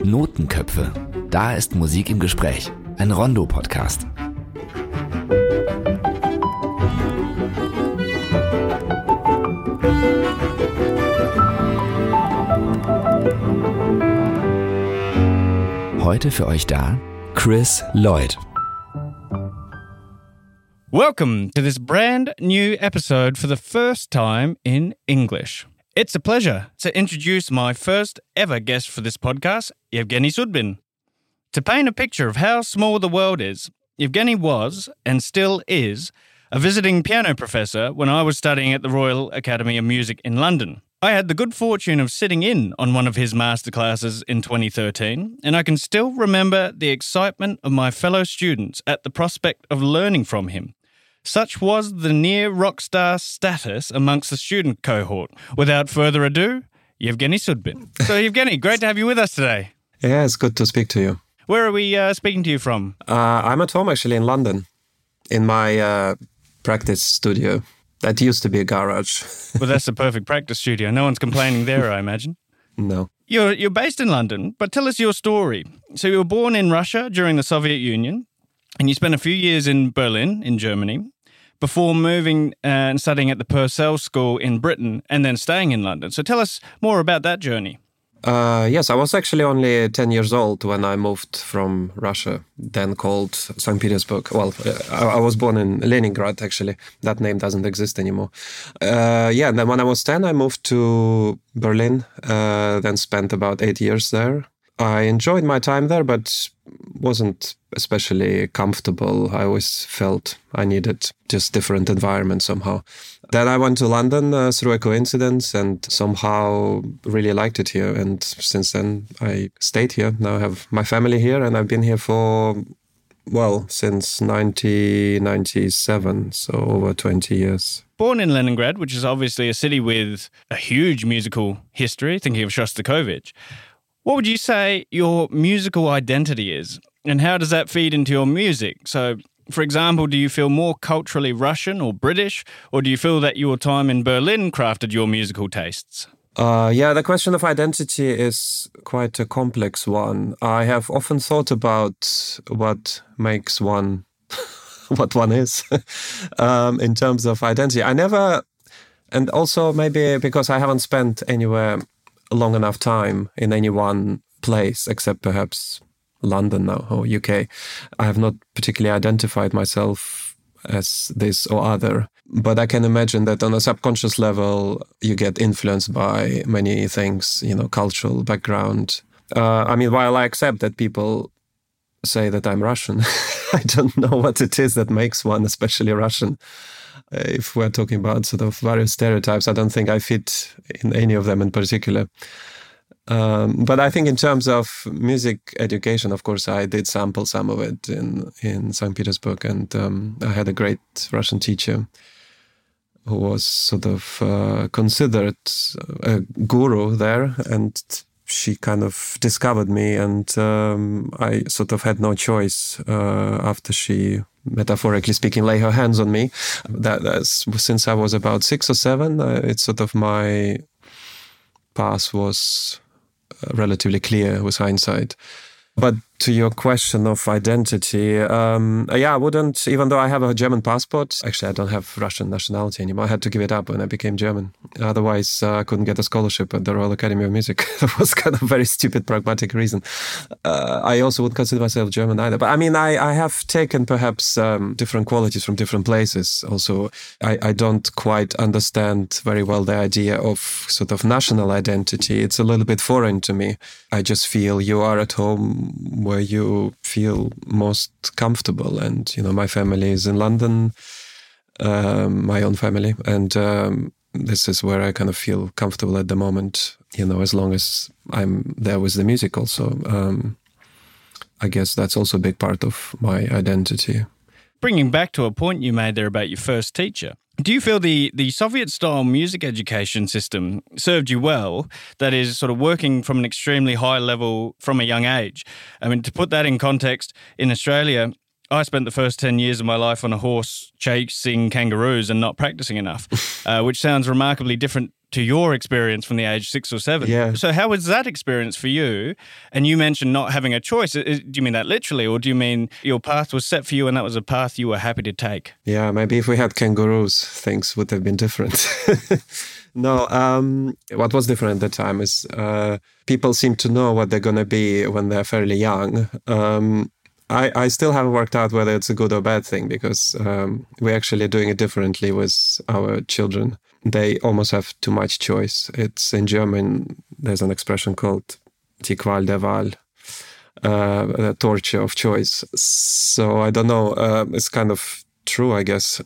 Notenköpfe. Da ist Musik im Gespräch. Ein Rondo-Podcast. Heute für euch da Chris Lloyd. Welcome to this brand new episode for the first time in English. It's a pleasure to introduce my first ever guest for this podcast, Yevgeny Sudbin. To paint a picture of how small the world is, Yevgeny was, and still is, a visiting piano professor when I was studying at the Royal Academy of Music in London. I had the good fortune of sitting in on one of his masterclasses in 2013, and I can still remember the excitement of my fellow students at the prospect of learning from him. Such was the near rock star status amongst the student cohort. Without further ado, Yevgeny Sudbin. So Yevgeny, great to have you with us today. Yeah, it's good to speak to you. Where are we speaking to you from? I'm at home actually in London, in my practice studio. That used to be a garage. Well, that's the perfect practice studio. No one's complaining there, I imagine. No. You're based in London, but tell us your story. So you were born in Russia during the Soviet Union, and you spent a few years in Berlin, in Germany, before moving and studying at the Purcell School in Britain and then staying in London. So tell us more about that journey. Yes, I was actually only 10 years old when I moved from Russia, then called St. Petersburg. Well, I was born in Leningrad, actually. That name doesn't exist anymore. And then when I was 10, I moved to Berlin, then spent about 8 years there. I enjoyed my time there, but wasn't especially comfortable. I always felt I needed just different environment somehow. Then I went to London through a coincidence and somehow really liked it here. And since then, I stayed here. Now I have my family here and I've been here for, since 1997, so over 20 years. Born in Leningrad, which is obviously a city with a huge musical history, thinking of Shostakovich. What would you say your musical identity is, and how does that feed into your music? So, for example, do you feel more culturally Russian or British, or do you feel that your time in Berlin crafted your musical tastes? The question of identity is quite a complex one. I have often thought about what makes one what one is in terms of identity. And also maybe because I haven't spent anywhere long enough time in any one place, except perhaps London now or UK. I have not particularly identified myself as this or other, but I can imagine that on a subconscious level, you get influenced by many things, cultural background. While I accept that people say that I'm Russian, I don't know what it is that makes one especially Russian. If we're talking about sort of various stereotypes, I don't think I fit in any of them in particular. But I think in terms of music education, of course, I did sample some of it in St. Petersburg. And I had a great Russian teacher who was sort of considered a guru there. And she kind of discovered me. And I sort of had no choice after she, metaphorically speaking, lay her hands on me. That's since I was about 6 or 7, it's sort of my path was relatively clear with hindsight. But to your question of identity, I wouldn't, even though I have a German passport, actually I don't have Russian nationality anymore. I had to give it up when I became German. Otherwise, I couldn't get a scholarship at the Royal Academy of Music. That was kind of a very stupid, pragmatic reason. I also would consider myself German either. But I have taken perhaps different qualities from different places. Also, I don't quite understand very well the idea of sort of national identity. It's a little bit foreign to me. I just feel you are at home where you feel most comfortable. And, my family is in London, my own family. And this is where I kind of feel comfortable at the moment, as long as I'm there with the music also. I guess that's also a big part of my identity. Bringing back to a point you made there about your first teacher, do you feel the Soviet-style music education system served you well, that is sort of working from an extremely high level from a young age? I mean, to put that in context, in Australia, I spent the first 10 years of my life on a horse chasing kangaroos and not practicing enough, which sounds remarkably different to your experience from the age 6 or 7. Yeah. So how was that experience for you? And you mentioned not having a choice. Do you mean that literally, or do you mean your path was set for you and that was a path you were happy to take? Yeah, maybe if we had kangaroos, things would have been different. No, what was different at the time is people seem to know what they're going to be when they're fairly young. I still haven't worked out whether it's a good or bad thing, because we're actually doing it differently with our children. They almost have too much choice. It's in German, there's an expression called die Qual der Wahl, the torture of choice. So I don't know, it's kind of true, I guess.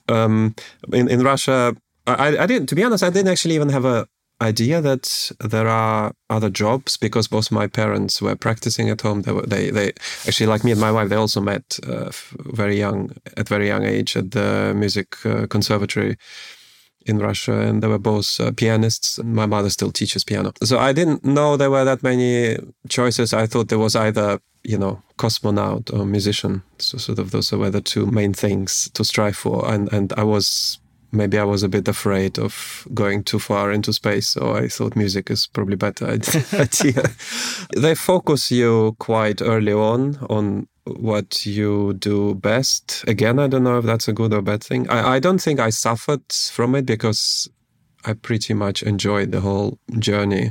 In Russia, I didn't, to be honest, I didn't actually even have a idea that there are other jobs, because both my parents were practicing at home. They actually, like me and my wife, they also met very young age at the music conservatory in Russia, and they were both pianists. My mother still teaches piano. So I didn't know there were that many choices. I thought there was either, cosmonaut or musician. So sort of those were the two main things to strive for. And I was a bit afraid of going too far into space, so I thought music is probably better idea. They focus you quite early on what you do best. Again, I don't know if that's a good or bad thing. I don't think I suffered from it, because I pretty much enjoyed the whole journey.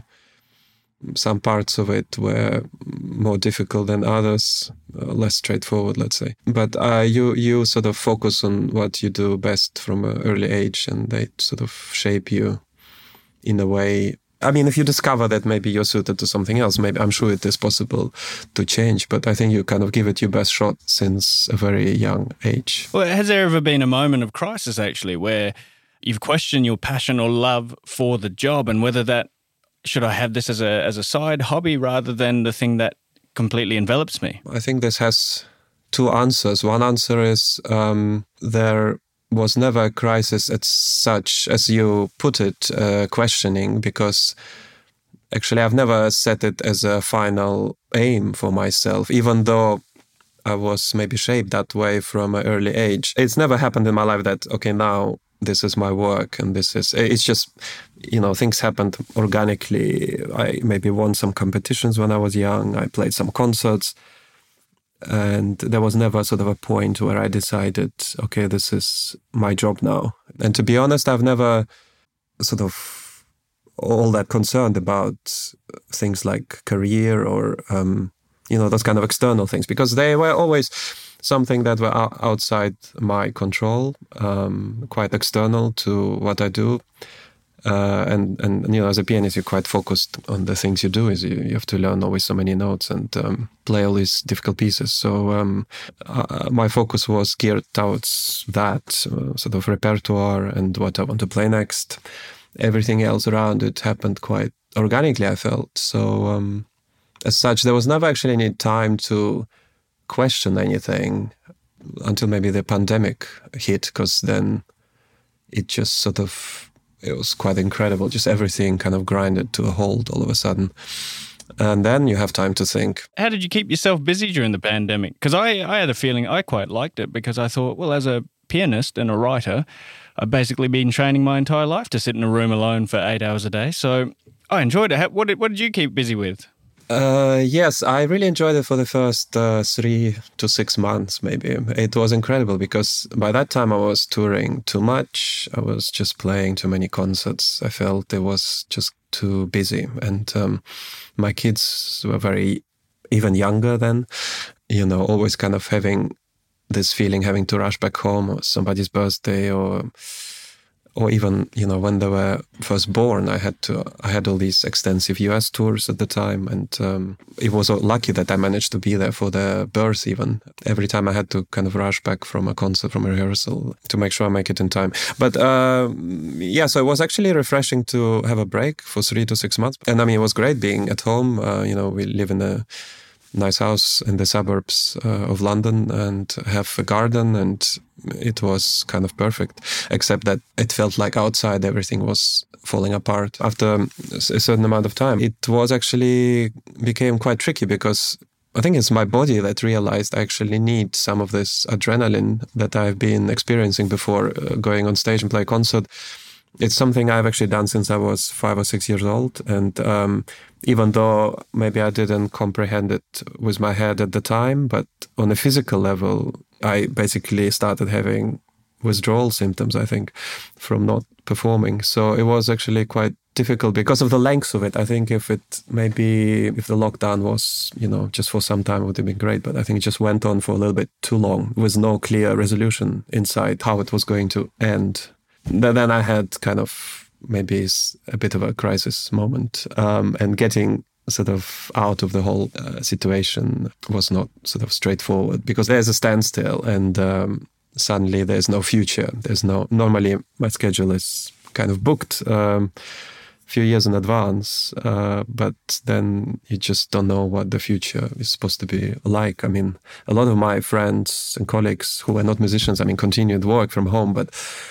Some parts of it were more difficult than others, less straightforward, let's say. But you sort of focus on what you do best from an early age, and they sort of shape you in a way. I mean, if you discover that maybe you're suited to something else, maybe I'm sure it is possible to change, but I think you kind of give it your best shot since a very young age. Well, has there ever been a moment of crisis, actually, where you've questioned your passion or love for the job, and whether that, should I have this as a side hobby rather than the thing that completely envelops me? I think this has two answers. One answer is there was never a crisis as such, as you put it, questioning, because actually I've never set it as a final aim for myself, even though I was maybe shaped that way from an early age. It's never happened in my life that, okay, now this is my work, and it's just, things happened organically. I maybe won some competitions when I was young. I played some concerts, and there was never sort of a point where I decided, okay, this is my job now. And to be honest, I've never sort of all that concerned about things like career or, those kind of external things, because they were always something that were outside my control, quite external to what I do. And as a pianist, you're quite focused on the things you do. You have to learn always so many notes and play all these difficult pieces. So my focus was geared towards that sort of repertoire and what I want to play next. Everything else around it happened quite organically, I felt. So as such, there was never actually any time to question anything until maybe the pandemic hit, because then it just it was quite incredible. Just everything kind of grinded to a halt all of a sudden. And then you have time to think. How did you keep yourself busy during the pandemic? Because I had a feeling I quite liked it, because I thought, well, as a pianist and a writer, I've basically been training my entire life to sit in a room alone for 8 hours a day. So I enjoyed it. What did you keep busy with? Yes, I really enjoyed it for the first 3 to 6 months, maybe. It was incredible, because by that time I was touring too much. I was just playing too many concerts. I felt it was just too busy. And my kids were even younger then, always kind of having this feeling, having to rush back home, or somebody's birthday, or even, when they were first born, I had all these extensive US tours at the time. And it was lucky that I managed to be there for their birth even. Every time I had to kind of rush back from a concert, from a rehearsal, to make sure I make it in time. But so it was actually refreshing to have a break for 3 to 6 months. And I mean, it was great being at home. We live in a nice house in the suburbs of London and have a garden, and it was kind of perfect, except that it felt like outside everything was falling apart after a certain amount of time. It was actually became quite tricky, because I think it's my body that realized I actually need some of this adrenaline that I've been experiencing before going on stage and play a concert. It's something I've actually done since I was 5 or 6 years old. And even though maybe I didn't comprehend it with my head at the time, but on a physical level, I basically started having withdrawal symptoms, I think, from not performing. So it was actually quite difficult because of the length of it. I think if the lockdown was, just for some time, it would have been great. But I think it just went on for a little bit too long with no clear resolution inside how it was going to end. Then I had kind of maybe a bit of a crisis moment, and getting sort of out of the whole situation was not sort of straightforward because there's a standstill and suddenly there's no future. Normally my schedule is kind of booked a few years in advance, but then you just don't know what the future is supposed to be like. I mean, a lot of my friends and colleagues who were not musicians, continued work from home, but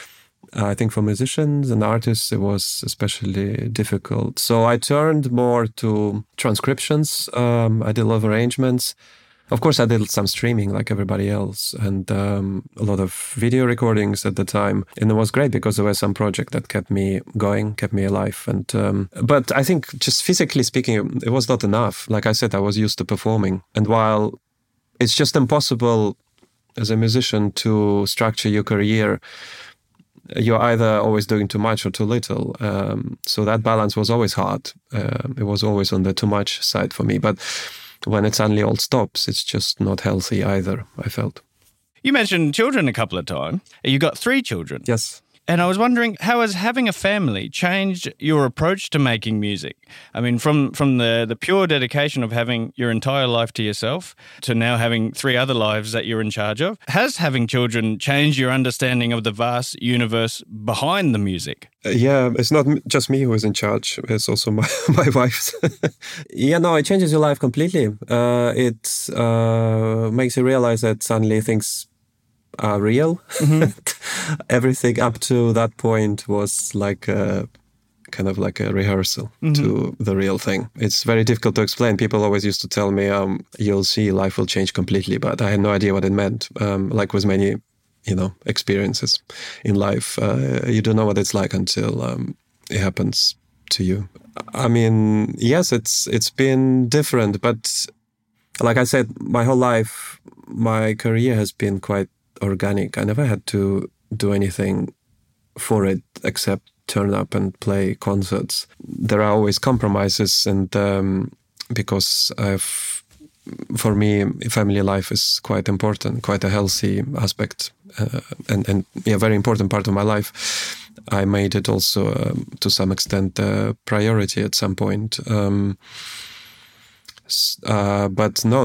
I think for musicians and artists, it was especially difficult. So I turned more to transcriptions. I did a lot of arrangements. Of course, I did some streaming like everybody else and a lot of video recordings at the time. And it was great because there was some project that kept me going, kept me alive. And but I think just physically speaking, it was not enough. Like I said, I was used to performing. And while it's just impossible as a musician to structure your career, you're either always doing too much or too little. So that balance was always hard. It was always on the too much side for me. But when it suddenly all stops, it's just not healthy either, I felt. You mentioned children a couple of times. You got 3 children. Yes. And I was wondering, how has having a family changed your approach to making music? I mean, from the pure dedication of having your entire life to yourself to now having 3 other lives that you're in charge of, has having children changed your understanding of the vast universe behind the music? Yeah, it's not just me who is in charge. It's also my wife. It changes your life completely. It makes you realize that suddenly things are real. Mm-hmm. Everything up to that point was like a rehearsal to the real thing. It's very difficult to explain. People always used to tell me, you'll see life will change completely, but I had no idea what it meant. Like with many, experiences in life, you don't know what it's like until it happens to you. I mean, yes, it's been different, but like I said, my whole life, my career has been quite organic. I never had to do anything for it except turn up and play concerts. There are always compromises, and because for me, family life is quite important, quite a healthy aspect, and a very important part of my life. I made it also to some extent a priority at some point. But no,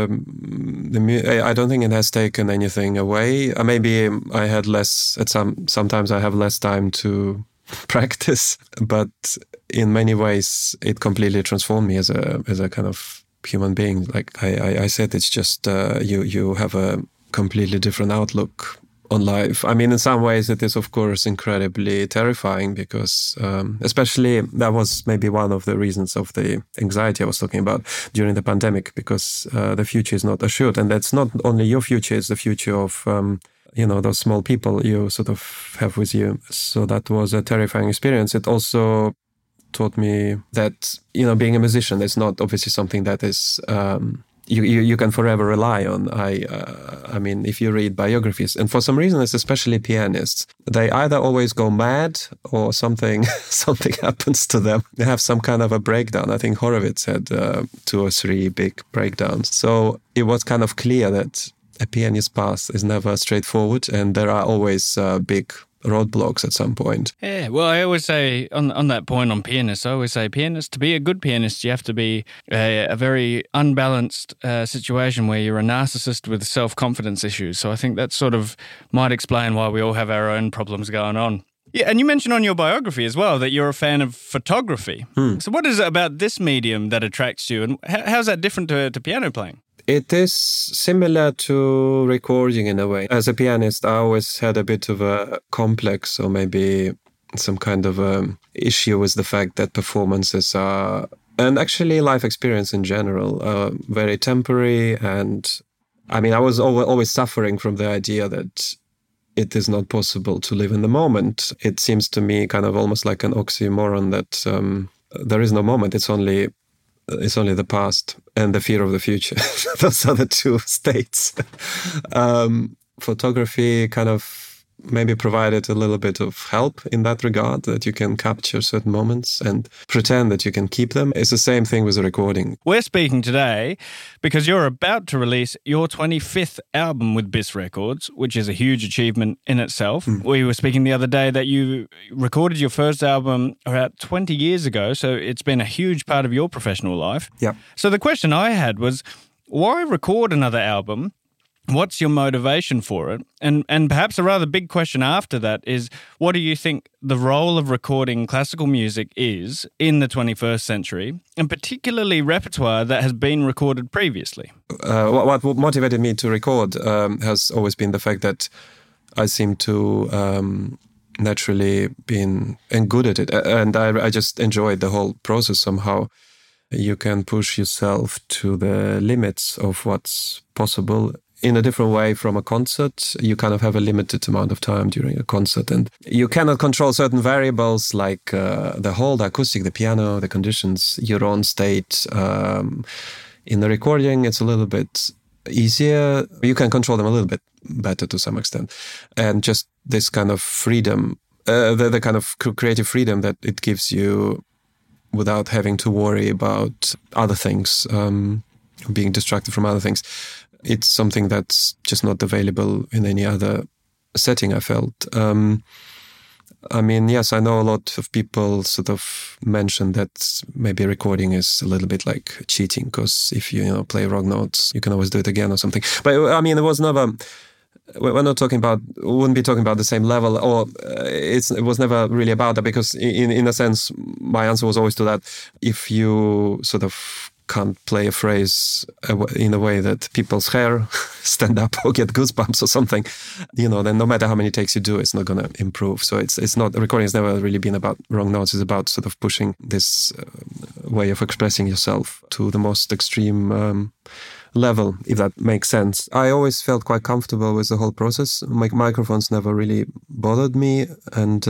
I don't think it has taken anything away. Maybe I had less sometimes I have less time to practice, but in many ways it completely transformed me as a kind of human being. Like I said, it's just you have a completely different outlook on life. I mean, in some ways it is, of course, incredibly terrifying because especially that was maybe one of the reasons of the anxiety I was talking about during the pandemic, because the future is not assured. And that's not only your future, it's the future of, those small people you sort of have with you. So that was a terrifying experience. It also taught me that, being a musician is not obviously something that is... You can forever rely on. I mean, if you read biographies, and for some reason, it's especially pianists, they either always go mad or something happens to them. They have some kind of a breakdown. I think Horowitz had 2 or 3 big breakdowns. So it was kind of clear that a pianist's path is never straightforward, and there are always big roadblocks at some point. Yeah, well, I always say on that point on pianists, to be a good pianist, you have to be a very unbalanced situation where you're a narcissist with self-confidence issues. So I think that sort of might explain why we all have our own problems going on. Yeah, and you mentioned on your biography as well that you're a fan of photography. So what is it about this medium that attracts you, and how's that different to piano playing? It is similar to recording in a way. As a pianist, I always had a bit of a complex or maybe some kind of issue with the fact that performances are, and actually life experience in general, very temporary. And I mean, I was always suffering from the idea that it is not possible to live in the moment. It seems to me kind of almost like an oxymoron that there is no moment. It's only the past and the fear of the future. Those are the two states. Photography kind of maybe provided a little bit of help in that regard, that you can capture certain moments and pretend that you can keep them. It's the same thing with the recording. We're speaking today because you're about to release your 25th album with Bis Records, which is a huge achievement in itself. We were speaking the other day that you recorded your first album about 20 years ago, so it's been a huge part of your professional life. Yeah. So the question I had was, why record another album? What's your motivation for it? And perhaps a rather big question after that is, what do you think the role of recording classical music is in the 21st century, and particularly repertoire that has been recorded previously? What motivated me to record has always been the fact that I seem to naturally been good at it. And I just enjoyed the whole process somehow. You can push yourself to the limits of what's possible in a different way from a concert. You kind of have a limited amount of time during a concert, and you cannot control certain variables like the whole, the acoustic, the piano, the conditions, your own state. In the recording, it's a little bit easier. You can control them a little bit better to some extent. And just this kind of freedom, the kind of creative freedom that it gives you without having to worry about other things, being distracted from other things. It's something that's just not available in any other setting, I felt. I mean, yes, I know a lot of people sort of mention that maybe recording is a little bit like cheating, because if you play wrong notes, you can always do it again or something. But I mean, it was never... We're not talking about, wouldn't be talking about the same level, or it was never really about that, because in a sense, my answer was always to that. If you sort of can't play a phrase in a way that people's hair stand up or get goosebumps or something, then no matter how many takes you do, it's not going to improve. So it's not, recording has never really been about wrong notes. It's about sort of pushing this way of expressing yourself to the most extreme level, if that makes sense. I always felt quite comfortable with the whole process. Microphones never really bothered me, and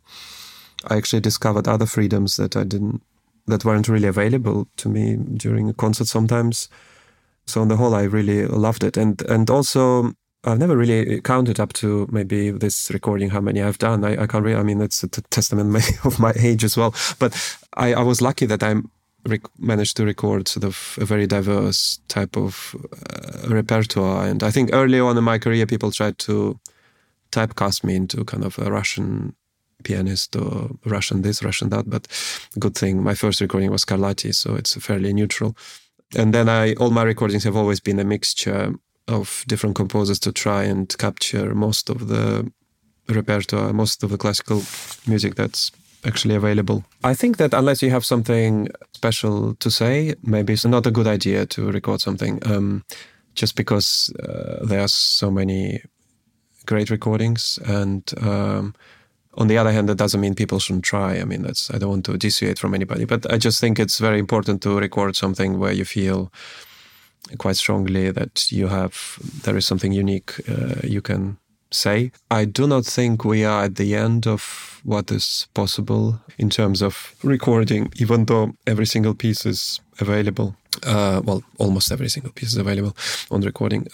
I actually discovered other freedoms that weren't really available to me during a concert sometimes. So on the whole, I really loved it. And also, I've never really counted up to maybe this recording how many I've done. I can't really, I mean, it's a testament of my age as well. But I was lucky that I managed to record sort of a very diverse type of repertoire. And I think early on in my career, people tried to typecast me into kind of a Russian pianist or Russian this, Russian that, but good thing my first recording was Scarlatti, so it's fairly neutral. And then all my recordings have always been a mixture of different composers to try and capture most of the repertoire, most of the classical music that's actually available. I think that unless you have something special to say, maybe it's not a good idea to record something, just because there are so many great recordings, and on the other hand, that doesn't mean people shouldn't try. I mean, I don't want to dissuade from anybody, but I just think it's very important to record something where you feel quite strongly that there is something unique you can say. I do not think we are at the end of what is possible in terms of recording, even though every single piece is available. Almost every single piece is available on recording.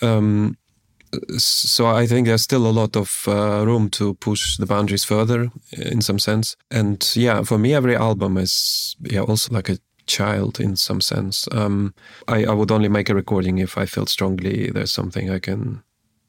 So I think there's still a lot of room to push the boundaries further in some sense. And yeah, for me, every album is also like a child in some sense. I would only make a recording if I felt strongly there's something I can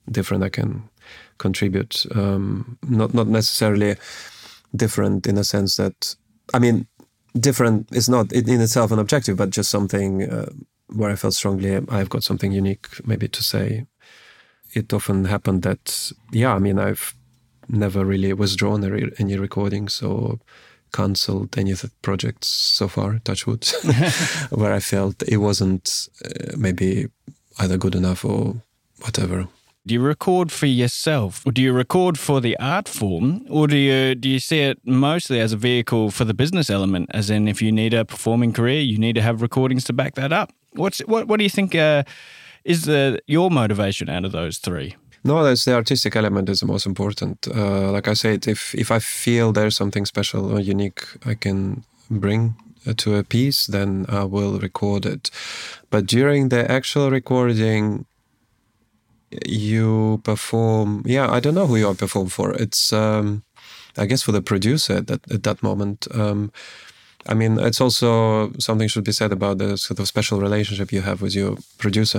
contribute. Not necessarily different in a sense that, I mean, different is not in itself an objective, but just something where I felt strongly I've got something unique maybe to say. It often happened that, I've never really withdrawn any recordings or cancelled any projects so far, touch wood, where I felt it wasn't maybe either good enough or whatever. Do you record for yourself, or do you record for the art form, or do you see it mostly as a vehicle for the business element, as in if you need a performing career, you need to have recordings to back that up? What do you think is your motivation out of those three? No, that's the artistic element is the most important. Like I said, if I feel there's something special or unique I can bring to a piece, then I will record it. But during the actual recording, you perform. Yeah, I don't know who you perform for. It's I guess for the producer at that moment. I mean, it's also something should be said about the sort of special relationship you have with your producer,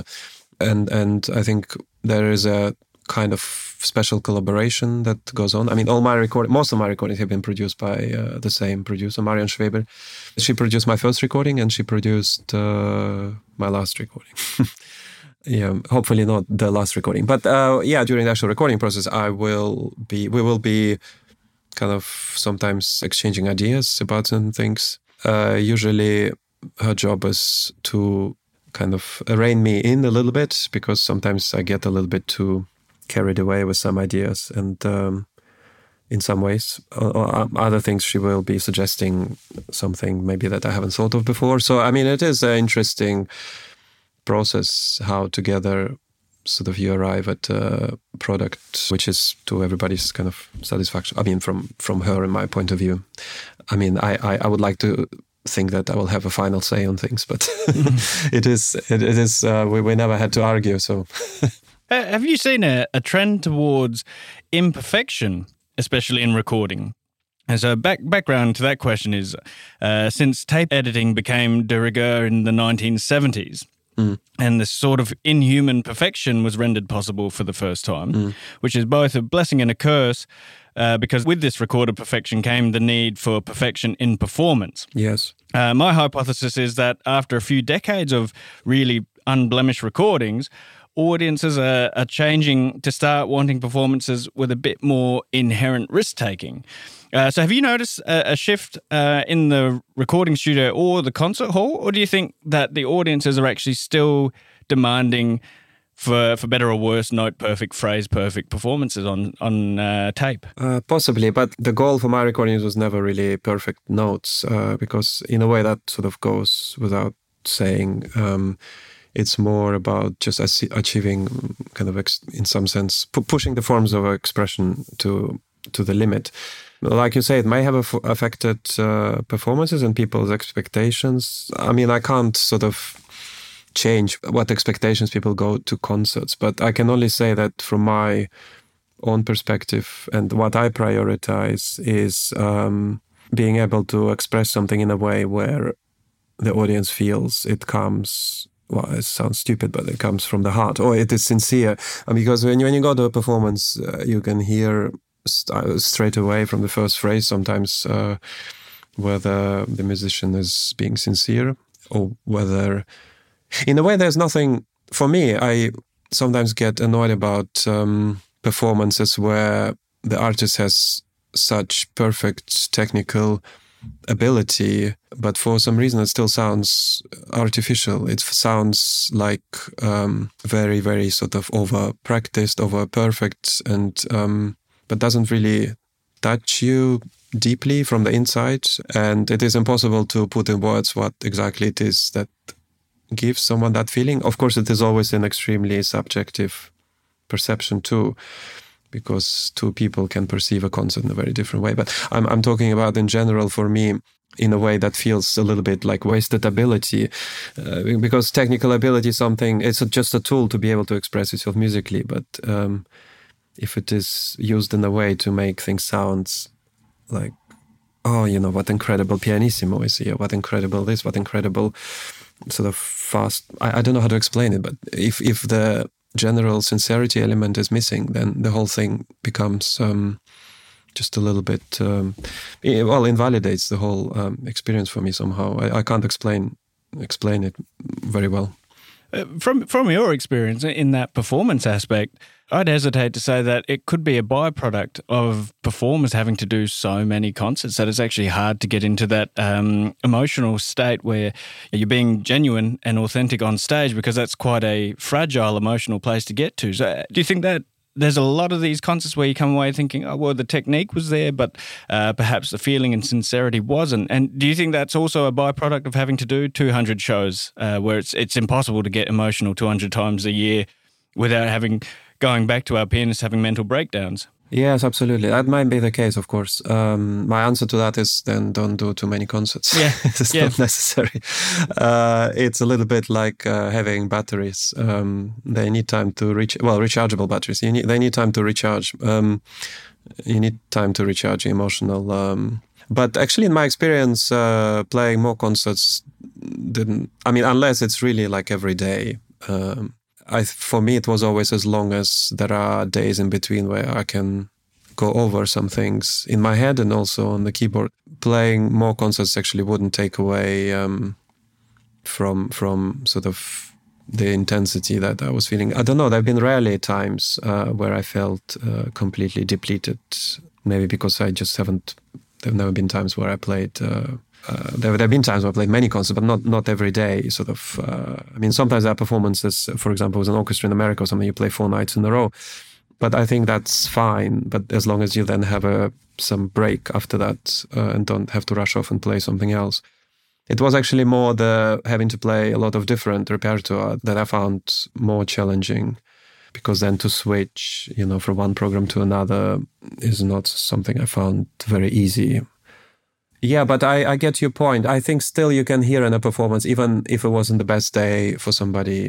and I think there is a kind of special collaboration that goes on. I mean, most of my recordings have been produced by the same producer, Marion Schweber. She produced my first recording, and she produced my last recording. Yeah, hopefully not the last recording, but during the actual recording process, we will be kind of sometimes exchanging ideas about certain things. Usually her job is to kind of rein me in a little bit, because sometimes I get a little bit too carried away with some ideas, and in some ways, or other things she will be suggesting something maybe that I haven't thought of before. So, I mean, it is an interesting process how together sort of you arrive at a product which is to everybody's kind of satisfaction. I mean, from her and my point of view. I mean, I would like to think that I will have a final say on things, but it is we never had to argue. So, have you seen a trend towards imperfection, especially in recording? And so background to that question is, since tape editing became de rigueur in the 1970s, and this sort of inhuman perfection was rendered possible for the first time, which is both a blessing and a curse, because with this recorded perfection came the need for perfection in performance. Yes. My hypothesis is that after a few decades of really unblemished recordings, audiences are changing to start wanting performances with a bit more inherent risk-taking. So have you noticed a shift in the recording studio or the concert hall, or do you think that the audiences are actually still demanding, for better or worse, note-perfect, phrase-perfect performances on tape? Possibly, but the goal for my recordings was never really perfect notes, because in a way that sort of goes without saying. It's more about just achieving kind of, in some sense, pushing the forms of expression to the limit. Like you say, it may have affected performances and people's expectations. I mean, I can't sort of change what expectations people go to concerts, but I can only say that from my own perspective and what I prioritize is being able to express something in a way where the audience feels it comes. Well, it sounds stupid, but it comes from the heart, or it is sincere. Because when you go to a performance, you can hear straight away from the first phrase sometimes whether the musician is being sincere, or whether, in a way, there's nothing. For me, I sometimes get annoyed about performances where the artist has such perfect technical ability, but for some reason it still sounds artificial. It sounds like very, very sort of over-practiced, over-perfect, and but doesn't really touch you deeply from the inside. And it is impossible to put in words what exactly it is that gives someone that feeling. Of course, it is always an extremely subjective perception too, because two people can perceive a concert in a very different way. But I'm talking about in general, for me, in a way that feels a little bit like wasted ability, because technical ability is something, it's just a tool to be able to express yourself musically. But if it is used in a way to make things sound like, oh, you know, what incredible pianissimo is here, what incredible this, what incredible sort of fast, I don't know how to explain it, but if the general sincerity element is missing, then the whole thing becomes just a little bit, invalidates the whole experience for me somehow. I can't explain it very well. From your experience in that performance aspect, I'd hesitate to say that it could be a byproduct of performers having to do so many concerts that it's actually hard to get into that emotional state where you're being genuine and authentic on stage, because that's quite a fragile emotional place to get to. So do you think that there's a lot of these concerts where you come away thinking, oh, well, the technique was there, but perhaps the feeling and sincerity wasn't? And do you think that's also a byproduct of having to do 200 shows where it's impossible to get emotional 200 times a year without going back to our pianist having mental breakdowns. Yes, absolutely. That might be the case, of course. My answer to that is then don't do too many concerts. Yeah. It's not necessary. It's a little bit like having batteries. They need time to rechargeable batteries. They need time to recharge. You need time to recharge emotional. But actually, in my experience, playing more concerts unless it's really like every day. For me, it was always as long as there are days in between where I can go over some things in my head and also on the keyboard. Playing more concerts actually wouldn't take away from sort of the intensity that I was feeling. I don't know, there have been rarely times where I felt completely depleted, maybe because there have never been times where I played... there have been times where I played many concerts, but not every day. Sort of. Sometimes there are performances, for example, with an orchestra in America or something, you play 4 nights in a row. But I think that's fine. But as long as you then have some break after that and don't have to rush off and play something else. It was actually more the having to play a lot of different repertoire that I found more challenging. Because then to switch, from one program to another is not something I found very easy. Yeah, but I get your point. I think still you can hear in a performance, even if it wasn't the best day for somebody.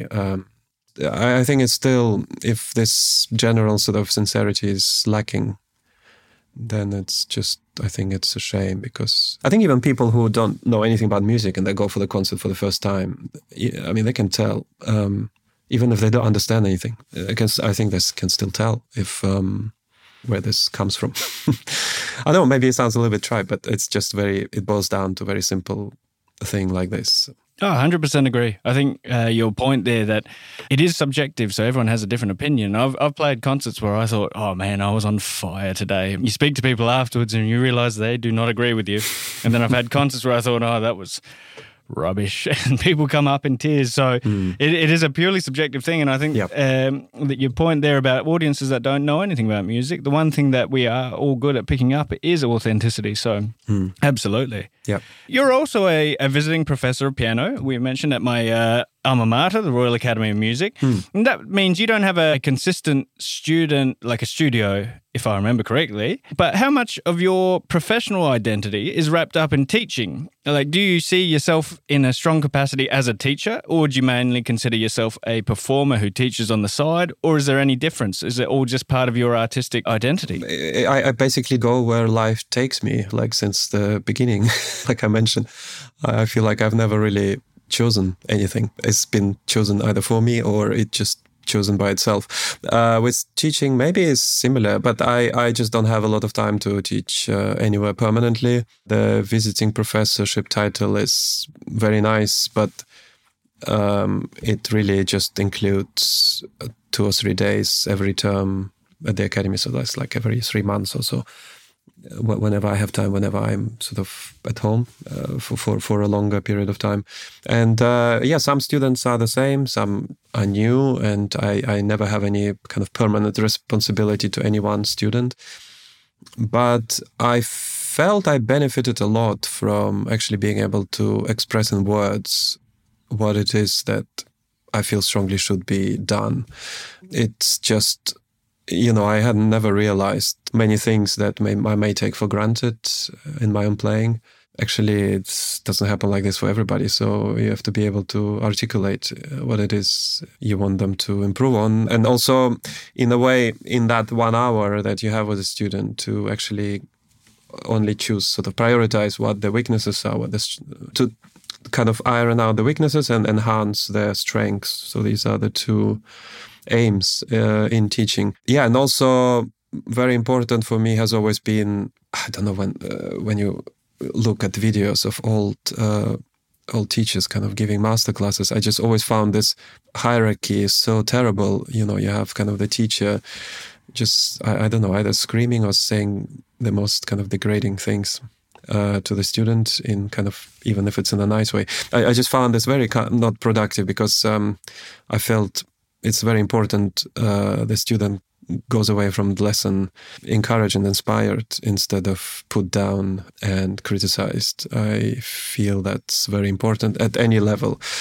I think it's still, if this general sort of sincerity is lacking, then I think it's a shame, because I think even people who don't know anything about music and they go for the concert for the first time, they can tell, even if they don't understand anything. I think they can still tell if... where this comes from. I know maybe it sounds a little bit trite, but it's just it boils down to a very simple thing like this. Oh, 100% agree. I think your point there that it is subjective, so everyone has a different opinion. I've played concerts where I thought, oh man, I was on fire today. You speak to people afterwards and you realise they do not agree with you. And then I've had concerts where I thought, oh, that was rubbish, and people come up in tears. So it is a purely subjective thing, and I think that your point there about audiences that don't know anything about music, the one thing that we are all good at picking up is authenticity. So absolutely. Yeah. You're also a visiting professor of piano. We mentioned at my alma mater, the Royal Academy of Music. And that means you don't have a consistent student, like a studio, if I remember correctly. But how much of your professional identity is wrapped up in teaching? Like, do you see yourself in a strong capacity as a teacher, or do you mainly consider yourself a performer who teaches on the side, or is there any difference? Is it all just part of your artistic identity? I basically go where life takes me, like since the beginning. Like I mentioned, I feel like I've never really chosen anything. It's been chosen either for me or it just chosen by itself. With teaching, maybe it's similar, but I just don't have a lot of time to teach anywhere permanently. The visiting professorship title is very nice, but it really just includes 2 or 3 days every term at the academy. So that's like every 3 months or so. Whenever I have time, whenever I'm sort of at home for a longer period of time. And some students are the same, some are new, and I never have any kind of permanent responsibility to any one student. But I felt I benefited a lot from actually being able to express in words what it is that I feel strongly should be done. It's just... I had never realized many things that I may take for granted in my own playing. Actually, it doesn't happen like this for everybody. So you have to be able to articulate what it is you want them to improve on. And also, in a way, in that 1 hour that you have with a student, to actually only choose, sort of prioritize what the weaknesses are, to kind of iron out the weaknesses and enhance their strengths. So these are the 2 aims in teaching. Yeah, and also very important for me has always been, I don't know, when you look at videos of old teachers kind of giving masterclasses, I just always found this hierarchy is so terrible. You have kind of the teacher just, I don't know, either screaming or saying the most kind of degrading things to the student, in kind of, even if it's in a nice way. I just found this very not productive, because I felt it's very important the student goes away from the lesson encouraged and inspired instead of put down and criticized. I feel that's very important at any level.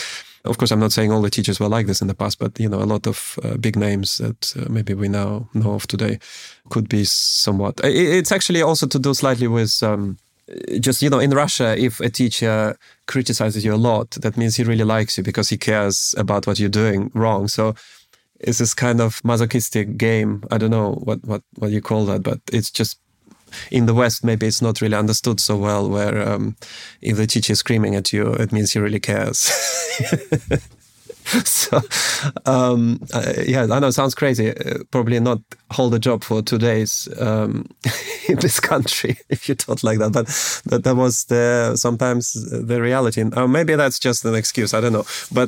Of course, I'm not saying all the teachers were like this in the past, but, a lot of big names that maybe we now know of today could be somewhat. It's actually also to do slightly with just, in Russia, if a teacher criticizes you a lot, that means he really likes you because he cares about what you're doing wrong. So it's this kind of masochistic game. I don't know what you call that, but it's just, in the West, maybe it's not really understood so well, where if the teacher is screaming at you, it means he really cares. So, I know it sounds crazy. Probably not hold a job for 2 days in this country if you thought like that. But that was sometimes the reality. Maybe that's just an excuse. I don't know. But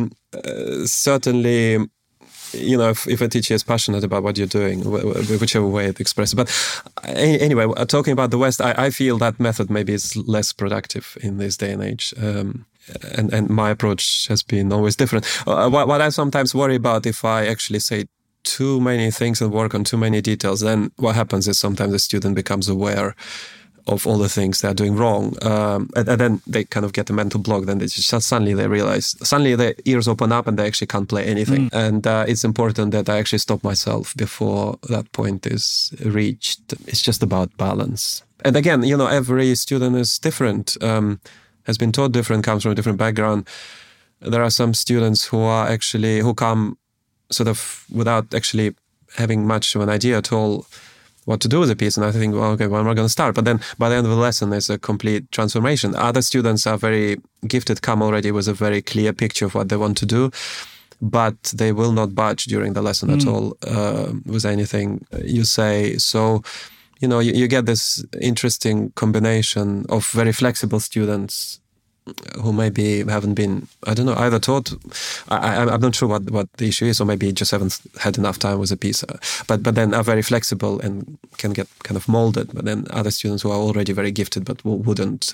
certainly, if a teacher is passionate about what you're doing, whichever way it expresses. But anyway, talking about the West, I feel that method maybe is less productive in this day and age. And my approach has been always different. What I sometimes worry about, if I actually say too many things and work on too many details, then what happens is sometimes the student becomes aware of all the things they're doing wrong. And then they kind of get a mental block. Then they just suddenly their ears open up and they actually can't play anything. And it's important that I actually stop myself before that point is reached. It's just about balance. And again, every student is different, has been taught different, comes from a different background. There are some students who come sort of without actually having much of an idea at all what to do with the piece. And I think, well, okay, when am I going to start? But then by the end of the lesson, there's a complete transformation. Other students are very gifted, come already with a very clear picture of what they want to do, but they will not budge during the lesson at all with anything you say. So, you get this interesting combination of very flexible students who maybe haven't been, I don't know, either taught. I'm not sure what the issue is, or maybe just haven't had enough time with a piece. But then are very flexible and can get kind of molded. But then other students who are already very gifted but wouldn't.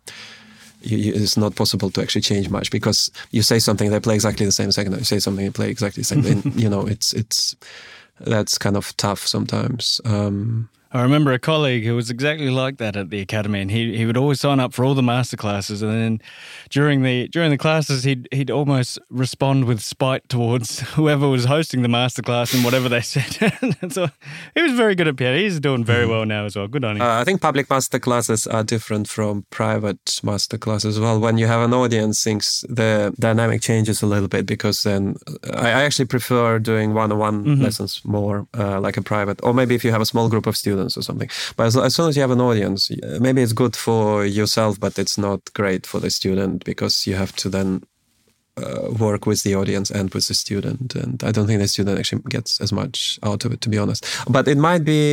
It's not possible to actually change much, because you say something, they play exactly the same second. You say something, they play exactly the same. And, it's that's kind of tough sometimes. I remember a colleague who was exactly like that at the academy, and he would always sign up for all the master classes, and then during the classes he'd almost respond with spite towards whoever was hosting the master class and whatever they said. So he was very good at piano. He's doing very well now as well. Good on him. I think public master classes are different from private master classes as well. When you have an audience, the dynamic changes a little bit, because then I actually prefer doing one-on-one lessons more, like a private, or maybe if you have a small group of students or something. But as soon as you have an audience, maybe it's good for yourself, but it's not great for the student, because you have to then work with the audience and with the student. And I don't think the student actually gets as much out of it, to be honest. But it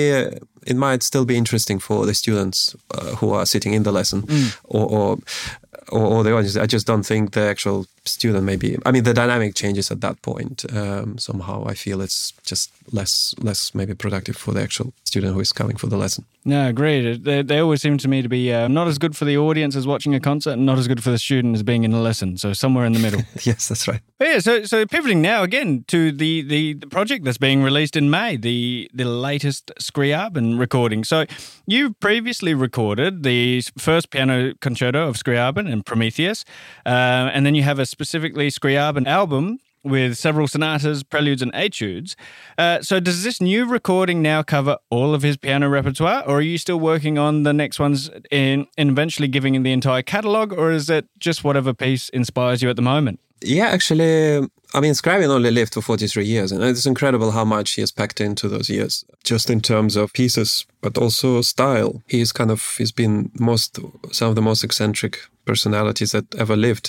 might still be interesting for the students who are sitting in the lesson or the audience. I just don't think the actual student the dynamic changes at that point. Somehow I feel it's just less maybe productive for the actual student who is coming for the lesson. No, agreed. They always seem to me to be not as good for the audience as watching a concert, and not as good for the student as being in a lesson. So somewhere in the middle. Yes, that's right. But yeah, so pivoting now again to the project that's being released in May, the latest Scriabin recording. So you previously recorded the first piano concerto of Scriabin and Prometheus, and then you have a specifically Scriabin album with several sonatas, preludes and etudes. So does this new recording now cover all of his piano repertoire, or are you still working on the next ones in eventually giving the entire catalogue, or is it just whatever piece inspires you at the moment? Yeah, actually, Scriabin only lived for 43 years, and it's incredible how much he has packed into those years, just in terms of pieces, but also style. He's been some of the most eccentric personalities that ever lived.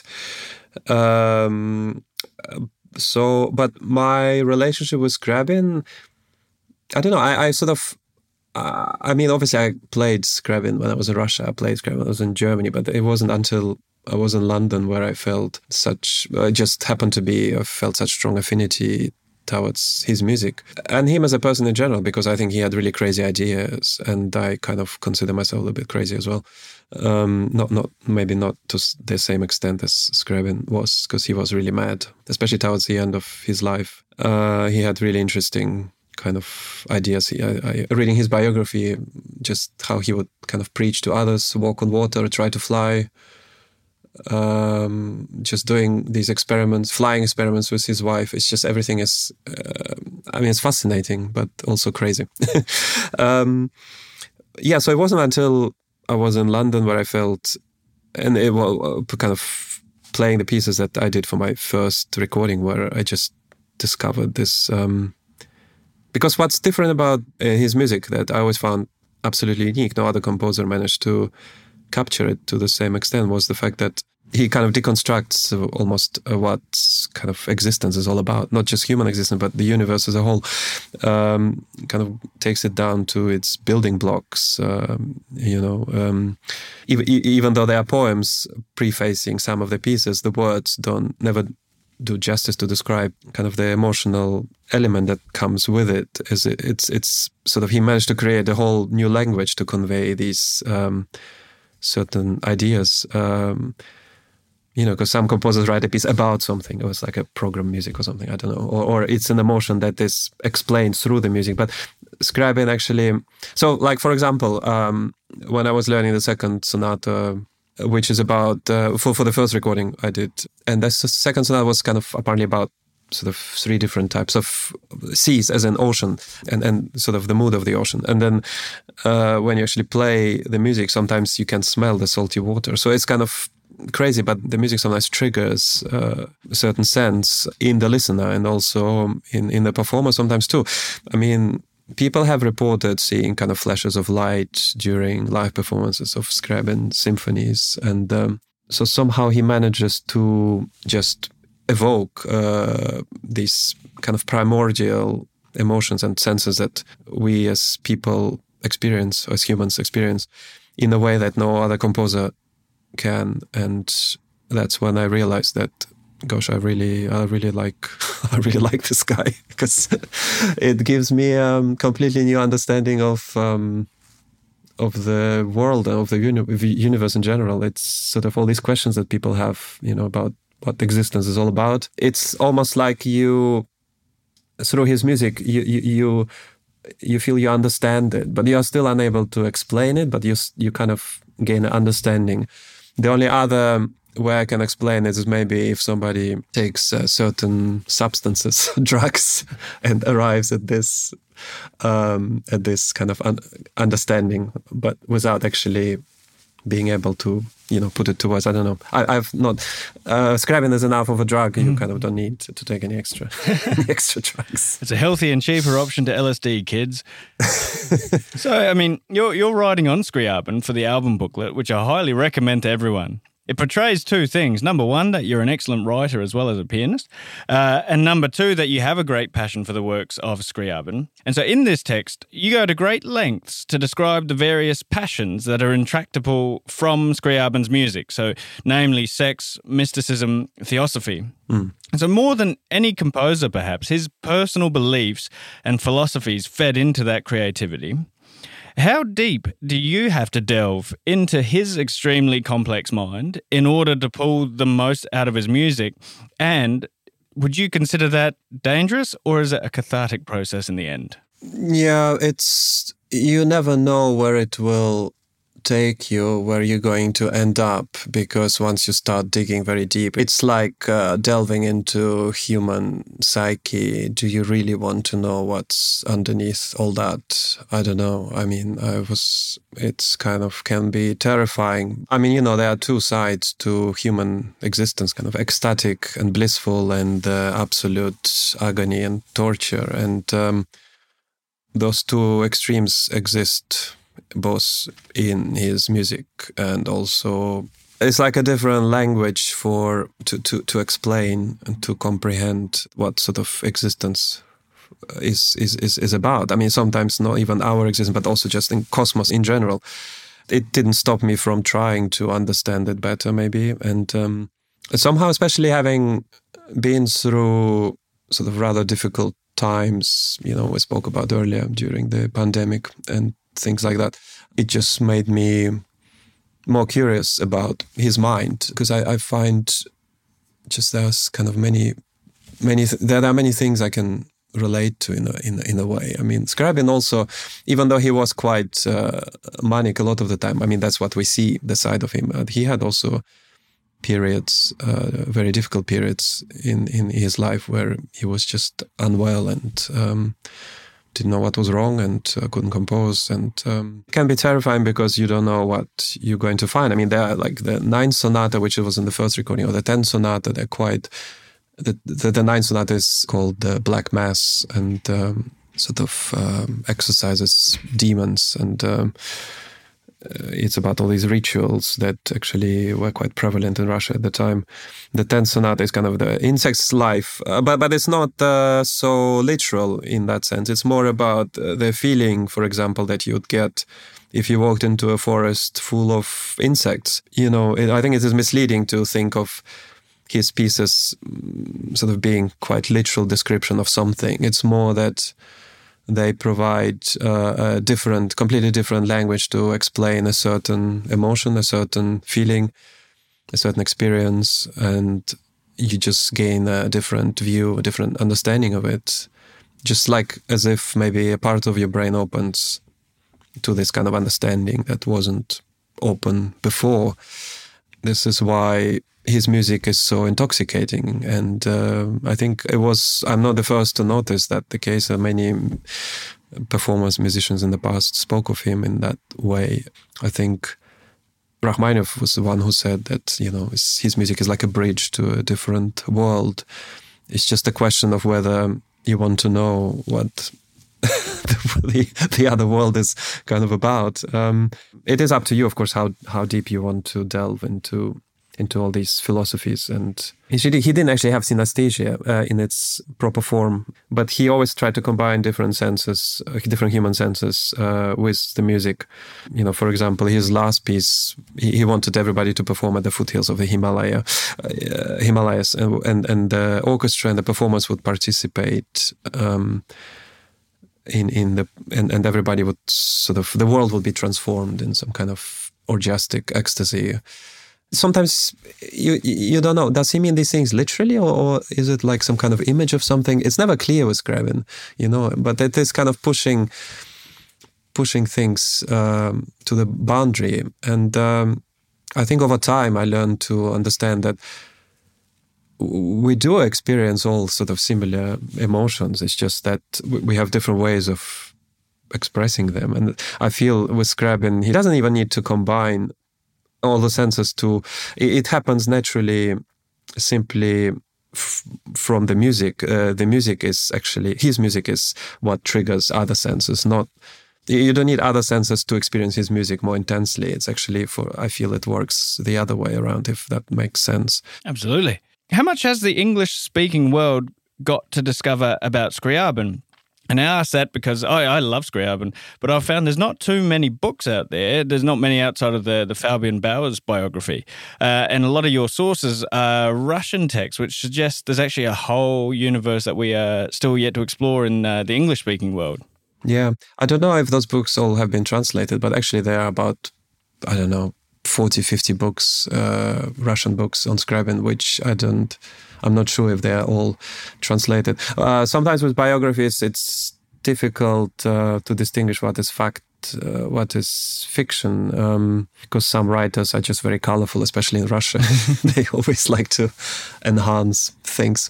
But my relationship with Scriabin, I don't know, I sort of, obviously I played Scriabin when I was in Russia, I played Scriabin when I was in Germany, but it wasn't until I was in London where I felt I felt such strong affinity towards his music and him as a person in general, because I think he had really crazy ideas, and I kind of consider myself a little bit crazy as well. Maybe not to the same extent as Scriabin was, because he was really mad, especially towards the end of his life. He had really interesting kind of ideas. Reading his biography, just how he would kind of preach to others, walk on water, try to fly. just doing these experiments, flying experiments with his wife. It's just everything is, it's fascinating, but also crazy. So it wasn't until I was in London where I felt, and it was kind of playing the pieces that I did for my first recording, where I just discovered this. Because what's different about his music that I always found absolutely unique, no other composer managed to capture it to the same extent, was the fact that he kind of deconstructs almost what kind of existence is all about. Not just human existence, but the universe as a whole. Kind of takes it down to its building blocks, even though there are poems prefacing some of the pieces, the words never do justice to describe kind of the emotional element that comes with it. It's sort of, he managed to create a whole new language to convey these certain ideas. Because some composers write a piece about something. It was like a program music or something, I don't know. Or it's an emotion that is explained through the music. But Scriabin actually... So, like, for example, when I was learning the second sonata, which is about... for the first recording I did, and the second sonata was kind of apparently about sort of 3 different types of seas as an ocean and sort of the mood of the ocean. And then when you actually play the music, sometimes you can smell the salty water. So it's kind of crazy, but the music sometimes triggers a certain sense in the listener and also in the performer sometimes too. I mean, people have reported seeing kind of flashes of light during live performances of Scriabin symphonies. And so somehow he manages to just evoke these kind of primordial emotions and senses that we as people experience, or as humans experience, in a way that no other composer can. And that's when I realized that, gosh, I really like this guy, because it gives me a completely new understanding of the world and of the universe in general. It's sort of all these questions that people have, about what existence is all about. It's almost like you, through his music, you feel you understand it, but you are still unable to explain it, but you kind of gain an understanding. The only other way I can explain it is maybe if somebody takes certain substances, drugs, and arrives at this kind of understanding, but without actually being able to, put it to words. I don't know. I've not... Scriabin is enough of a drug. You kind of don't need to take any extra drugs. It's a healthy and cheaper option to LSD, kids. So, I mean, you're writing on Scriabin for the album booklet, which I highly recommend to everyone. It portrays 2 things. Number 1, that you're an excellent writer as well as a pianist. And number 2, that you have a great passion for the works of Scriabin. And so in this text, you go to great lengths to describe the various passions that are intractable from Scriabin's music. So namely sex, mysticism, theosophy. And so more than any composer, perhaps, his personal beliefs and philosophies fed into that creativity. How deep do you have to delve into his extremely complex mind in order to pull the most out of his music? And would you consider that dangerous, or is it a cathartic process in the end? Yeah, you never know where it will take you, where you're going to end up, because once you start digging very deep, it's like delving into human psyche. Do you really want to know what's underneath all that? I don't know. I mean, it's kind of can be terrifying. I mean, there are 2 sides to human existence, kind of ecstatic and blissful, and absolute agony and torture. And those 2 extremes exist both in his music, and also it's like a different language to explain and to comprehend what sort of existence is about. I mean, sometimes not even our existence, but also just in cosmos in general. It didn't stop me from trying to understand it better, maybe. And somehow, especially having been through sort of rather difficult times, we spoke about earlier during the pandemic and things like that, it just made me more curious about his mind, because I find just there's kind of there are many things I can relate to in a way. I mean, Scriabin also, even though he was quite manic a lot of the time, I mean, that's what we see, the side of him. He had also periods, very difficult periods in his life where he was just unwell and didn't know what was wrong and couldn't compose. And it can be terrifying because you don't know what you're going to find. I mean, they're like the Ninth Sonata, which was in the first recording, or the Tenth Sonata, they're quite... The Ninth Sonata is called the Black Mass and sort of exorcises demons, and it's about all these rituals that actually were quite prevalent in Russia at the time. The Tenth Sonata is kind of the insect's life, but it's not so literal in that sense. It's more about the feeling, for example, that you'd get if you walked into a forest full of insects. I think it is misleading to think of his pieces sort of being quite literal description of something. It's more that they provide a completely different language to explain a certain emotion, a certain feeling, a certain experience, and you just gain a different view, a different understanding of it. Just like as if maybe a part of your brain opens to this kind of understanding that wasn't open before. This is why his music is so intoxicating, and I think I'm not the first to notice that the case. Many performers, musicians in the past spoke of him in that way. I think Rachmaninoff was the one who said that, his music is like a bridge to a different world. It's just a question of whether you want to know what the other world is kind of about. It is up to you, of course, how deep you want to delve into all these philosophies. And he didn't actually have synesthesia in its proper form, but he always tried to combine different senses, different human senses with the music. For example, his last piece, he wanted everybody to perform at the foothills of the Himalayas, and the orchestra and the performers would participate and everybody would the world would be transformed in some kind of orgiastic ecstasy. Sometimes you don't know, does he mean these things literally, or is it like some kind of image of something? It's never clear with Scriabin, but it is kind of pushing things to the boundary. And I think over time I learned to understand that we do experience all sort of similar emotions. It's just that we have different ways of expressing them. And I feel with Scriabin, he doesn't even need to combine all the senses it happens naturally, simply from the music. The music is actually, his music is what triggers other senses, you don't need other senses to experience his music more intensely. It's actually I feel it works the other way around, if that makes sense. Absolutely. How much has the English-speaking world got to discover about Scriabin? And I ask that because I love Scriabin, but I've found there's not too many books out there. There's not many outside of the Fabian Bauer's biography. And a lot of your sources are Russian texts, which suggests there's actually a whole universe that we are still yet to explore in the English-speaking world. Yeah. I don't know if those books all have been translated, but actually there are about, 40, 50 books, Russian books on Scriabin, which I'm not sure if they're all translated. Sometimes with biographies, it's difficult to distinguish what is fact, what is fiction, because some writers are just very colorful, especially in Russia. They always like to enhance things.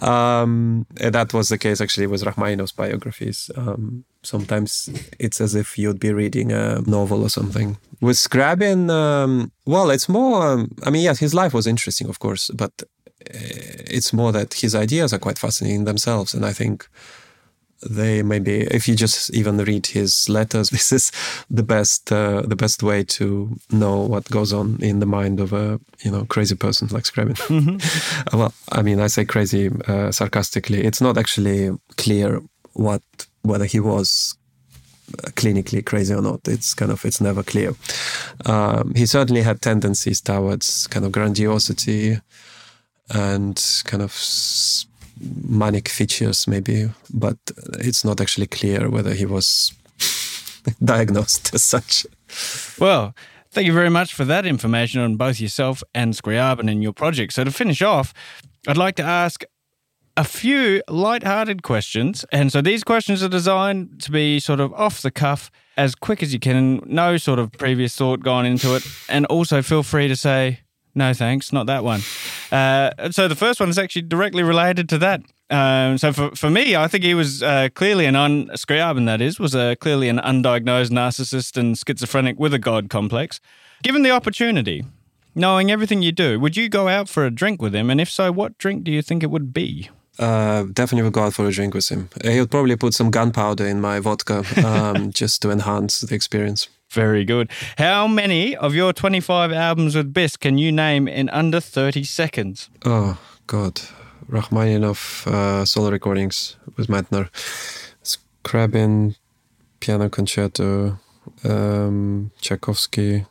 That was the case actually with Rachmaninoff's biographies. Sometimes it's as if you'd be reading a novel or something. With Scriabin, it's more, yes, his life was interesting, of course, but it's more that his ideas are quite fascinating themselves. And I think they maybe, if you just even read his letters, this is the best way to know what goes on in the mind of a crazy person like Scriabin. Mm-hmm. Well, I say crazy sarcastically. It's not actually clear whether he was clinically crazy or not. It's never clear. He certainly had tendencies towards kind of grandiosity and kind of manic features maybe, but it's not actually clear whether he was diagnosed as such. Well, thank you very much for that information on both yourself and Scriabin and your project. So to finish off, I'd like to ask a few light-hearted questions. And so these questions are designed to be sort of off the cuff, as quick as you can, no sort of previous thought gone into it. And also feel free to say, No, thanks, not that one. So the first one is actually directly related to that. So for me, I think he was clearly Scriabin, that is, was clearly an undiagnosed narcissist and schizophrenic with a God complex. Given the opportunity, knowing everything you do, would you go out for a drink with him? And if so, what drink do you think it would be? Definitely would go out for a drink with him. He would probably put some gunpowder in my vodka just to enhance the experience. Very good. How many of your 25 albums with Bisq can you name in under 30 seconds? Oh, God. Rachmaninoff solo recordings with Meitner. Scriabin, piano concerto, Tchaikovsky.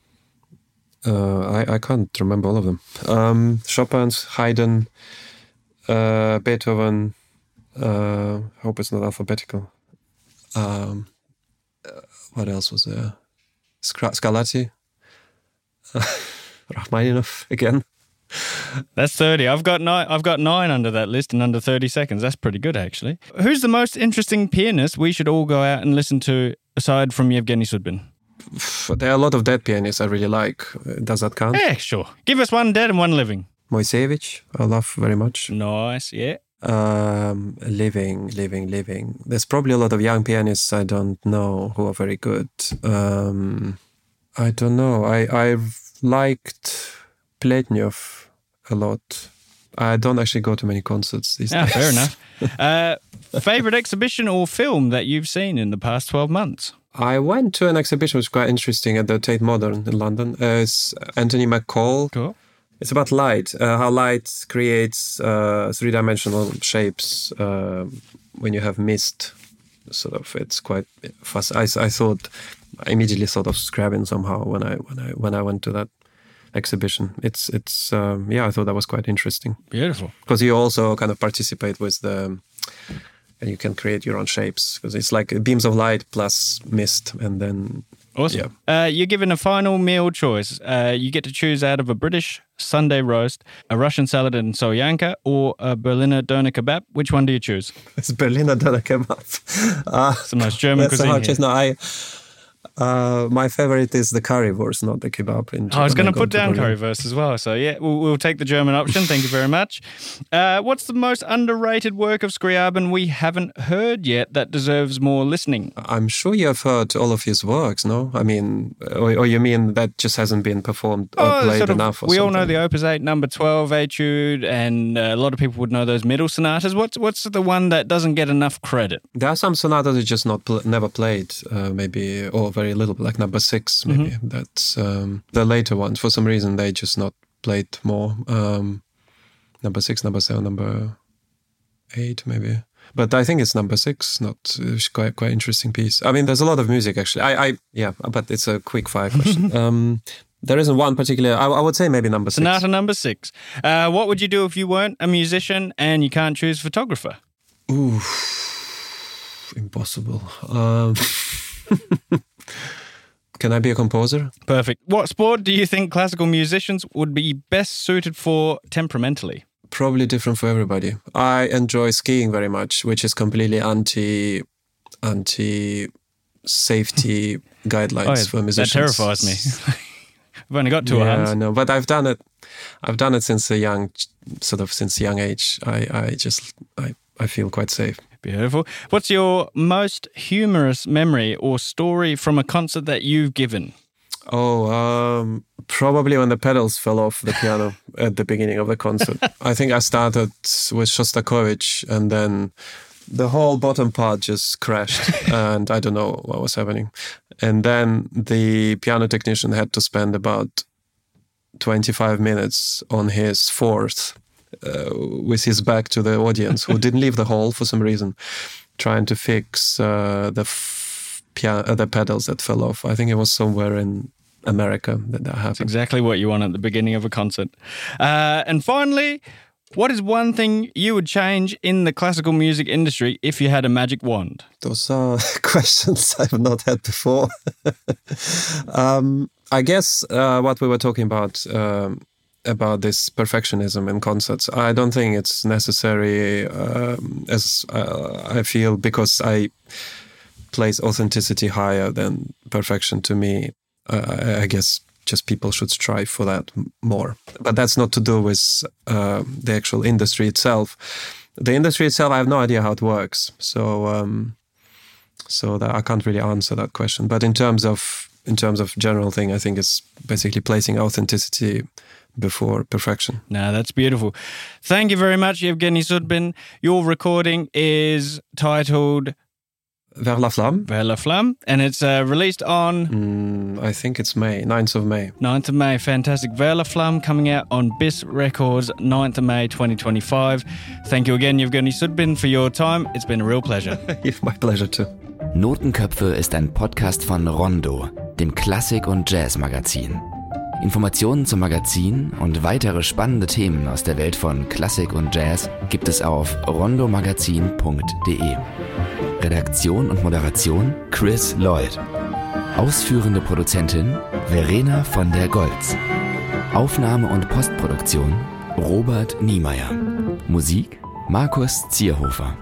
I can't remember all of them. Chopin's, Haydn, Beethoven. Hope it's not alphabetical. What else was there? Scarlatti. Rachmaninoff again. That's 30. I've got 9 under that list in under 30 seconds. That's pretty good, actually. Who's the most interesting pianist we should all go out and listen to aside from Yevgeny Sudbin? There are a lot of dead pianists I really like. Does that count? Yeah, sure. Give us one dead and one living. Moisevich, I love very much. Nice, yeah. Living. There's probably a lot of young pianists I don't know who are very good. I don't know. I've liked Pletnyov a lot. I don't actually go to many concerts these days. Fair enough. Favorite exhibition or film that you've seen in the past 12 months? I went to an exhibition which was quite interesting at the Tate Modern in London. It's Anthony McCall. Cool. It's about light, how light creates three-dimensional shapes when you have mist. Sort of, it's quite fast. I immediately thought of Scriabin somehow when I went to that exhibition. It's I thought that was quite interesting. Beautiful. Because you also kind of participate with and you can create your own shapes because it's like beams of light plus mist and then. Awesome. Yeah. You're given a final meal choice. You get to choose out of a British Sunday roast, a Russian salad and solyanka, or a Berliner Doner kebab. Which one do you choose? It's Berliner Doner kebab. It's the most German cuisine. My favorite is the currywurst, not the kebab. I was going to put down currywurst as well. So yeah, we'll take the German option. Thank you very much. What's the most underrated work of Scriabin we haven't heard yet that deserves more listening? I'm sure you have heard all of his works, no? I mean, or you mean that just hasn't been performed or played enough? Or we something? all know the Opus 8 number 12 Etude, and a lot of people would know those middle sonatas. What's the one that doesn't get enough credit? There are some sonatas that just never played, maybe, or very little, like number 6 maybe. Mm-hmm. That's the later ones. For some reason they just not played more. Number 6, number 7, number 8 maybe. But I think it's number 6. It's quite interesting piece. I mean, there's a lot of music actually. But it's a quick fire question. There isn't one particular. I would say maybe number 6. Sonata number 6. What would you do if you weren't a musician and you can't choose photographer? Ooh, impossible. Can I be a composer? Perfect. What sport do you think classical musicians would be best suited for temperamentally? Probably different for everybody. I enjoy skiing very much, which is completely anti safety guidelines for musicians. That terrifies me. I've only got 2 hands. Yeah, no, but I've done it since a young age. I feel quite safe. Beautiful. What's your most humorous memory or story from a concert that you've given? Probably when the pedals fell off the piano at the beginning of the concert. I think I started with Shostakovich and then the whole bottom part just crashed and I don't know what was happening. And then the piano technician had to spend about 25 minutes on his fourth with his back to the audience, who didn't leave the hall for some reason, trying to fix the pedals that fell off. I think it was somewhere in America that happened. That's exactly what you want at the beginning of a concert. And finally, what is one thing you would change in the classical music industry if you had a magic wand? Those are questions I've not had before. I guess what we were talking about this perfectionism in concerts. I don't think it's necessary as I feel, because I place authenticity higher than perfection to me. I guess just people should strive for that more. But that's not to do with the actual industry itself. The industry itself, I have no idea how it works. So that I can't really answer that question. But in terms of general thing, I think it's basically placing authenticity before perfection. No, that's beautiful. Thank you very much, Yevgeny Sudbin. Your recording is titled Vers la Flamme. Vers la Flamme, and it's released on... I think it's May, 9th of May. 9th of May, fantastic. Vers la Flamme coming out on BIS Records, 9th of May 2025. Thank you again, Yevgeny Sudbin, for your time. It's been a real pleasure. My pleasure too. Notenköpfe ist ein Podcast von Rondo, dem Klassik- und Jazz-Magazin. Informationen zum Magazin und weitere spannende Themen aus der Welt von Klassik und Jazz gibt es auf rondomagazin.de. Redaktion und Moderation Chris Lloyd. Ausführende Produzentin Verena von der Goltz. Aufnahme und Postproduktion Robert Niemeyer. Musik Markus Zierhofer.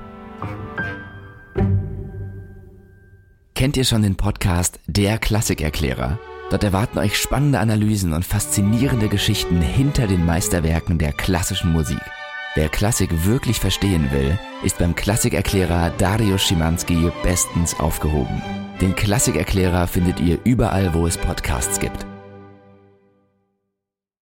Kennt ihr schon den Podcast Der Klassikerklärer? Dort erwarten euch spannende Analysen und faszinierende Geschichten hinter den Meisterwerken der klassischen Musik. Wer Klassik wirklich verstehen will, ist beim Klassikerklärer Dariusz Szymanski bestens aufgehoben. Den Klassikerklärer findet ihr überall, wo es Podcasts gibt.